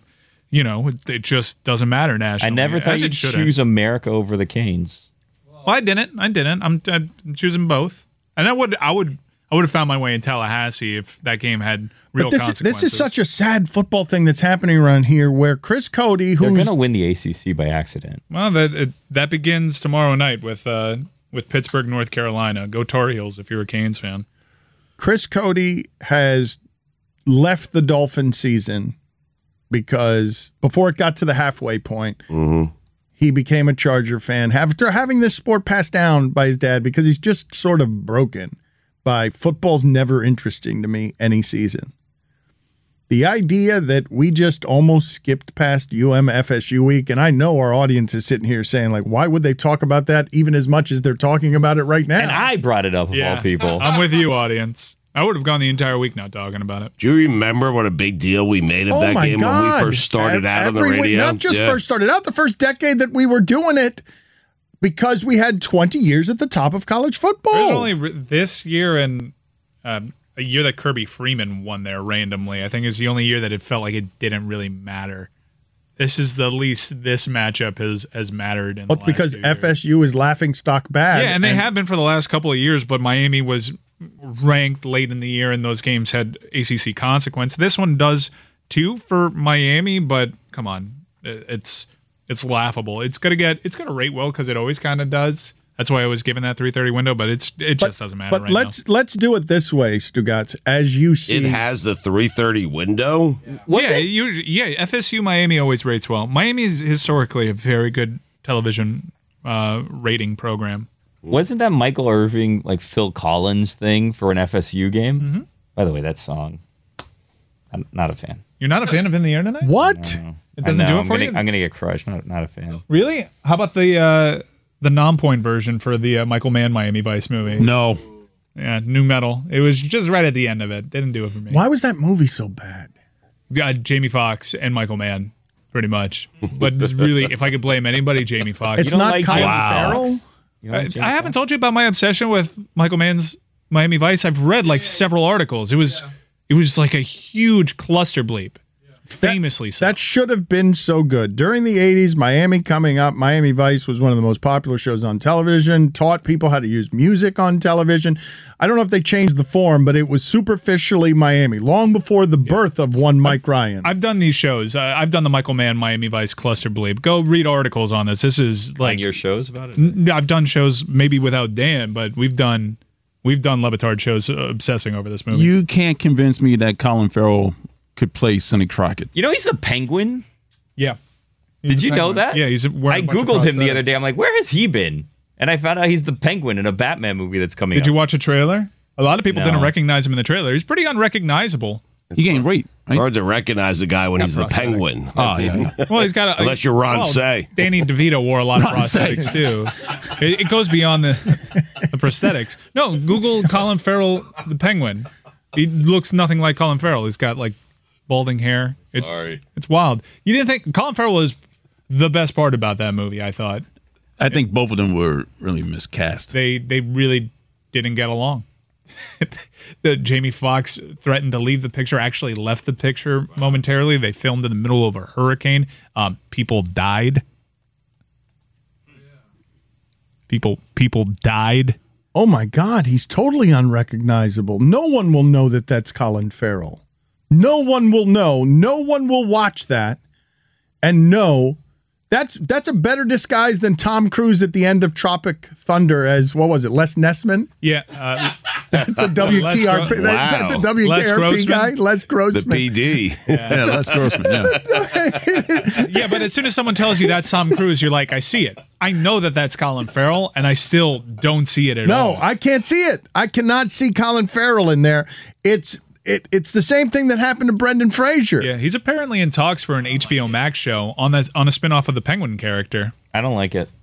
it just doesn't matter nationally.
I never thought you'd choose America over the Canes.
Well, I didn't. I'm choosing both, and I would have found my way in Tallahassee if that game had real consequences.
This is such a sad football thing that's happening around here, where Chris Cody,
they're going to win the ACC by accident.
Well, that begins tomorrow night with Pittsburgh, North Carolina. Go Tar Heels if you're a Canes fan.
Chris Cody has left the Dolphin season because before it got to the halfway point.
Mm-hmm.
He became a Charger fan after having this sport passed down by his dad because he's just sort of broken by football's never interesting to me any season. The idea that we just almost skipped past FSU week, and I know our audience is sitting here saying, like, why would they talk about that even as much as they're talking about it right now?
And I brought it up of all people.
I'm with you, audience. I would have gone the entire week not talking about it.
Do you remember what a big deal we made of that game when we first started out on the radio?
Week, not just first started out, the first decade that we were doing it, because we had 20 years at the top of college football.
There's only this year and a year that Kirby Freeman won there randomly. I think is the only year that it felt like it didn't really matter. This is the least this matchup has mattered. In the last
because FSU is laughing stock bad.
Yeah, and they have been for the last couple of years, but Miami was ranked late in the year, and those games had ACC consequence. This one does too for Miami, but come on, it's laughable. It's gonna rate well because it always kind of does. That's why I was given that 3:30 window, but it just doesn't matter.
But let's do it this way, Stugotz. As you see,
it has the 3:30 window.
FSU Miami always rates well. Miami is historically a very good television rating program.
Wasn't that Michael Irving, like Phil Collins thing for an FSU game?
Mm-hmm.
By the way, that song, I'm not a fan.
You're not a fan of In the Air Tonight?
What?
No.
It doesn't do it for you?
I'm going to get crushed. Not a fan.
Really? How about the non-point version for the Michael Mann Miami Vice movie?
No.
Yeah, new metal. It was just right at the end of it. Didn't do it for me.
Why was that movie so bad?
Jamie Foxx and Michael Mann, pretty much. But really, if I could blame anybody, Jamie Foxx.
It's not Colin Farrell?
I haven't told you about my obsession with Michael Mann's Miami Vice. I've read like several articles. It was like a huge cluster bleep. famously so.
That should have been so good. During the 80s, Miami coming up, Miami Vice was one of the most popular shows on television, taught people how to use music on television. I don't know if they changed the form, but it was superficially Miami, long before the birth of one Mike Ryan.
I've done these shows. I've done the Michael Mann Miami Vice Cluster Bleep. Go read articles on this. This is like
your shows about it.
I've done shows maybe without Dan, but we've done Levitard shows obsessing over this movie.
You can't convince me that Colin Farrell could play Sonny Crockett.
You know he's the Penguin?
Yeah.
Did you know that?
Yeah, he's wearing
I Googled him the other day. I'm like, where has he been? And I found out he's the Penguin in a Batman movie that's coming
Did
up.
you watch a trailer? A lot of people
No.
didn't recognize him in the trailer. He's pretty unrecognizable.
He gained weight.
It's hard to recognize the guy when he's the Penguin.
Oh, yeah.
Well, he's got
Unless you're Ron Say.
Danny DeVito wore a lot of
Ron Say.
prosthetics too. It goes beyond the prosthetics. No, Google Colin Farrell the Penguin. He looks nothing like Colin Farrell. He's got like balding hair.
Sorry.
It's wild. You didn't think Colin Farrell was the best part about that movie, I thought.
I think both of them were really miscast.
They really didn't get along. Jamie Foxx threatened to leave the picture, actually left the picture momentarily. They filmed in the middle of a hurricane. People died. People died.
Oh my God, he's totally unrecognizable. No one will know that that's Colin Farrell. No one will know. No one will watch that and know that's a better disguise than Tom Cruise at the end of Tropic Thunder as, what was it, Les Nessman?
Yeah.
That's the WKRP.
Wow.
That's the WKRP
Les Grossman?
guy, Les Grossman.
The PD.
Yeah, Les Grossman. Yeah.
Yeah, but as soon as someone tells you that's Tom Cruise, you're like, I see it. I know that that's Colin Farrell, and I still don't see it at all.
No, I can't see it. I cannot see Colin Farrell in there. It's the same thing that happened to Brendan Fraser.
Yeah, he's apparently in talks for an HBO Max show on a spinoff of the Penguin character.
I don't like it.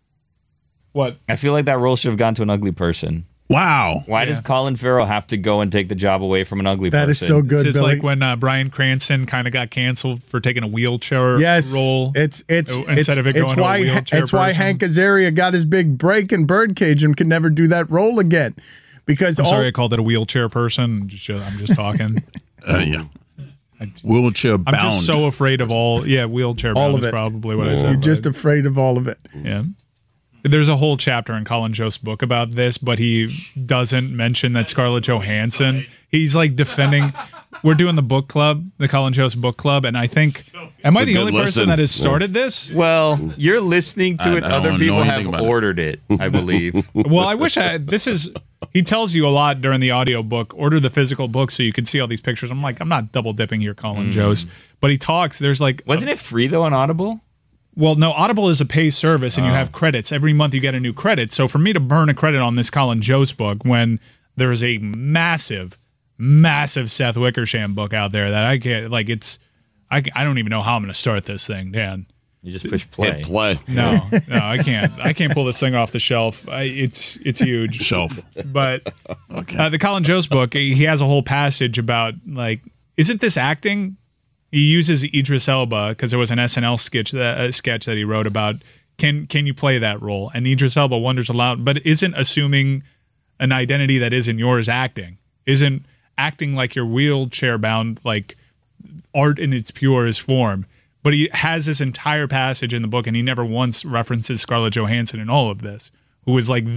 What?
I feel like that role should have gone to an ugly person.
Wow.
Why does Colin Farrell have to go and take the job away from an ugly person?
That is so good,
It's just
Billy.
like when Bryan Cranston kind of got canceled for taking a wheelchair role. Instead of it going to a wheelchair
It's why
person.
Hank Azaria got his big break in Birdcage and could never do that role again. Because
I'm sorry I called it a wheelchair person. I'm just talking.
Yeah. Wheelchair bound.
I'm just so afraid of wheelchair
All
bound
of
is
it.
probably what I said.
You're just afraid of all of it.
Yeah. There's a whole chapter in Colin Jost's book about this, but he doesn't mention that Scarlett Johansson. He's like defending. We're doing the book club, the Colin Jost book club, and I think, am I the only person that has started this?
Well, you're listening to it.
I
Other
don't
people
know
have
anything about it.
ordered it, I believe.
Well, I wish he tells you a lot during the audio book. Order the physical book so you can see all these pictures. I'm like, I'm not double dipping here, Colin Jost. But he talks. There's like,
Wasn't it free though on Audible?
well, no, Audible is a pay service, and you have credits. Every month you get a new credit. So for me to burn a credit on this Colin Jost book when there is a massive Seth Wickersham book out there that I can't, like, I don't even know how I'm going to start this thing, Dan.
You just push play.
Hit play.
No, I can't. I can't pull this thing off the shelf. It's huge.
Shelf.
But the Colin Jost book, he has a whole passage about, like, isn't this acting? He uses Idris Elba because there was an SNL sketch that he wrote about can you play that role? And Idris Elba wonders aloud, but isn't assuming an identity that isn't yours acting? Isn't acting like you're wheelchair bound, like art in its purest form? But he has this entire passage in the book, and he never once references Scarlett Johansson in all of this, who is like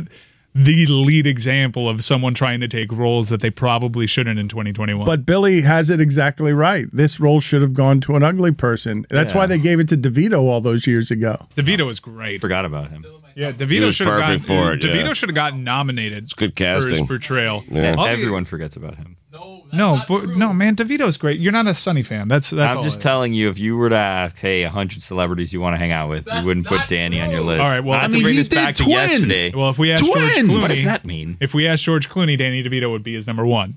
the lead example of someone trying to take roles that they probably shouldn't in 2021.
But Billy has it exactly right. This role should have gone to an ugly person. That's why they gave it to DeVito all those years ago.
DeVito was great.
Forgot about him.
Yeah,
He
DeVito
was
should have gotten
perfect for it,
DeVito
yeah.
should have gotten nominated. It's
good
for his
casting.
portrayal.
Yeah.
Everyone
forgets about him.
No, man, DeVito's great. You're not a Sonny fan. That's
I'm
all
just
it is.
telling you, if you were to ask, hey, 100 celebrities you want to hang out with, you wouldn't put Danny on your list.
All right, well,
Not to bring this back to yesterday.
Well, if we asked George Clooney,
What does that mean?
If we asked George Clooney, Danny DeVito would be his number one.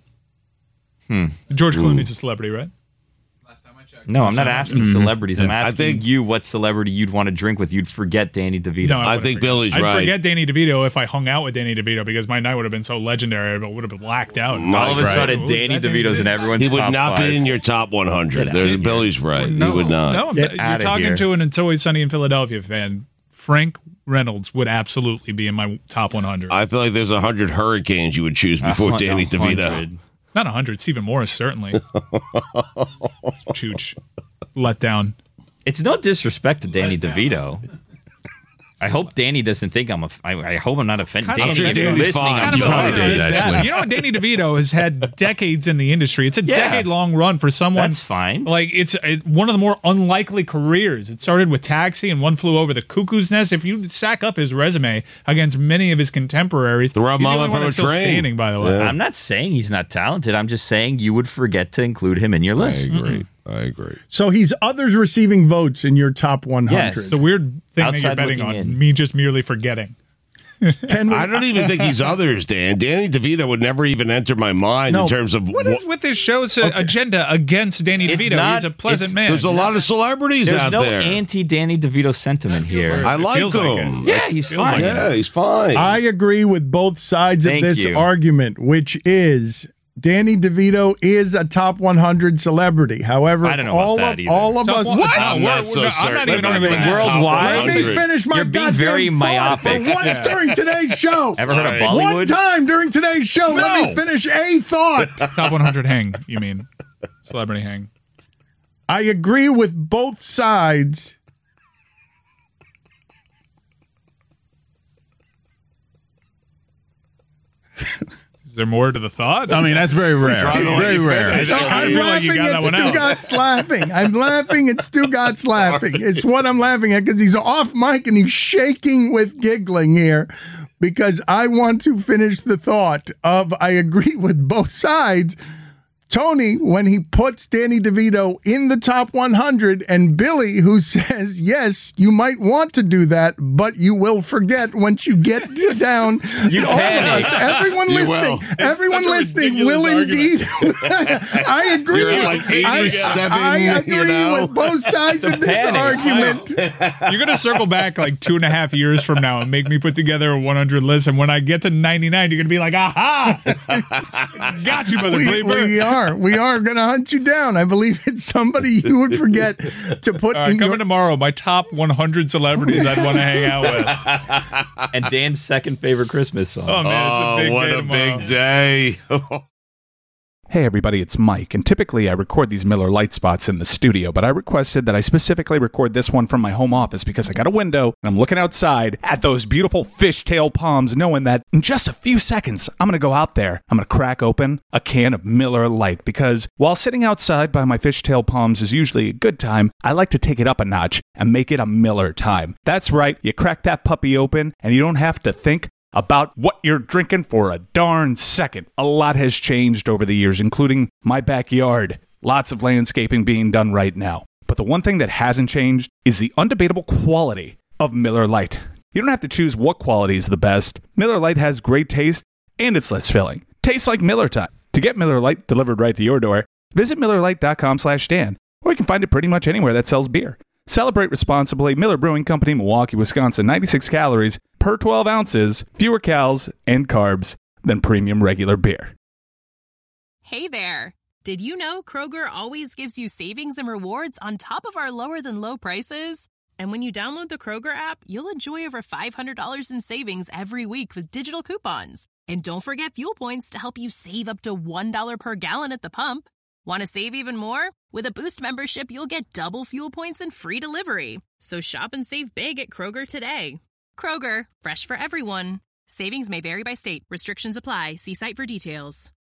George Clooney's a celebrity, right?
No, I'm not asking celebrities. I'm
I
asking
think-
you what celebrity you'd want to drink with. You'd forget Danny DeVito.
No,
I
wouldn't
think
forget.
Billy's
I'd
right.
forget Danny DeVito if I hung out with Danny DeVito because my night would have been so legendary, I would have been blacked out.
All of a
Right.
sudden,
Who's
Danny
that
DeVito's in everyone's
He would
top
not
5.
be in your top 100.
Get outta
Billy's right. He would not.
No,
Get
you're
outta
talking
here.
to an It's Always Sunny in Philadelphia fan. Frank Reynolds would absolutely be in my top 100.
I feel like there's 100 hurricanes you would choose before Danny DeVito.
100.
Not 100. Stephen Morris, certainly. Chooch. Let down.
It's no disrespect to Danny DeVito. I hope Danny doesn't think I hope I'm not offended.
Kind of
Danny, if you're
Danny's
listening,
fine.
I'm
You
sorry.
probably did,
You know, Danny DeVito has had decades in the industry. It's a decade-long run for someone.
That's fine.
Like, it's one of the more unlikely careers. It started with Taxi and One Flew Over the Cuckoo's Nest. If you stack up his resume against many of his contemporaries,
The Rob
he's the
Mama
only one
from
that's
a
still
train.
standing, by the way.
I'm not saying he's not talented. I'm just saying you would forget to include him in your list.
I agree.
So he's others receiving votes in your top 100.
Yes.
It's the weird thing that you're
Outside
betting
looking
on.
in.
Me just merely forgetting.
Can we,
I don't even think he's others, Dan. Danny DeVito would never even enter my mind in terms of
What is with this show's agenda against Danny
It's
DeVito?
not-
He's a pleasant
it's-
man.
There's a lot of celebrities
There's
out
no
there.
anti-Danny DeVito sentiment here.
I like
feels like
him.
it.
Yeah, he's
Feels
fine.
like
Yeah, he's fine.
I agree with both sides
Thank
of this
you.
argument, which is Danny DeVito is a top 100 celebrity. However,
I don't know about that either.
all of
Top
us.
one-
What?
I'm not so
I'm
certain.
not even
Let's
arguing
not
that.
Worldwide?
Let me finish my
You're being
goddamn
very
thought
myopic.
for once during today's show.
Ever heard of
All right.
One
Bollywood?
time during today's show, let me finish a thought.
Top 100 hang, you mean. Celebrity hang.
I agree with both sides.
Is there more to the thought?
I mean, that's very rare.
Trying to let
Very
you
rare.
finish.
I
I'm
feel like
laughing
you got that
at
one out.
Stugat's laughing. I'm laughing at Stugat's laughing. It's what I'm laughing at because he's off mic and he's shaking with giggling here because I want to finish the thought of I agree with both sides. Tony, when he puts Danny DeVito in the top 100, and Billy, who says, yes, you might want to do that, but you will forget once you get down.
You
All of
panic.
us, everyone
You
listening,
will.
everyone
such a
listening
ridiculous
will
argument.
indeed. I agree.
You're at
with,
like 87,
I agree
you know?
with both sides of this
panic.
argument.
You're going to circle back like 2.5 years from now and make me put together a 100 list. And when I get to 99, you're going to be like, aha! Got you, mother bleeper.
We are going to hunt you down. I believe it's somebody you would forget to put
All right,
in
coming
your...
tomorrow, my top 100 celebrities I'd want to hang out with.
And Dan's second favorite Christmas song.
Oh, man, it's a big
what
day
a
tomorrow.
big day.
Hey everybody, it's Mike, and typically I record these Miller Lite spots in the studio, but I requested that I specifically record this one from my home office because I got a window and I'm looking outside at those beautiful fishtail palms, knowing that in just a few seconds I'm going to go out there, I'm going to crack open a can of Miller Lite because while sitting outside by my fishtail palms is usually a good time, I like to take it up a notch and make it a Miller time. That's right, you crack that puppy open and you don't have to think about what you're drinking for a darn second. A lot has changed over the years, including my backyard. Lots of landscaping being done right now. But the one thing that hasn't changed is the undebatable quality of Miller Lite. You don't have to choose what quality is the best. Miller Lite has great taste and it's less filling. Tastes like Miller time. To get Miller Lite delivered right to your door, visit MillerLite.com/Dan, or you can find it pretty much anywhere that sells beer. Celebrate responsibly. Miller Brewing Company, Milwaukee, Wisconsin. 96 calories per 12 ounces, fewer calories and carbs than premium regular beer.
Hey there. Did you know Kroger always gives you savings and rewards on top of our lower than low prices? And when you download the Kroger app, you'll enjoy over $500 in savings every week with digital coupons. And don't forget fuel points to help you save up to $1 per gallon at the pump. Want to save even more? With a Boost membership, you'll get double fuel points and free delivery. So shop and save big at Kroger today. Kroger, fresh for everyone. Savings may vary by state. Restrictions apply. See site for details.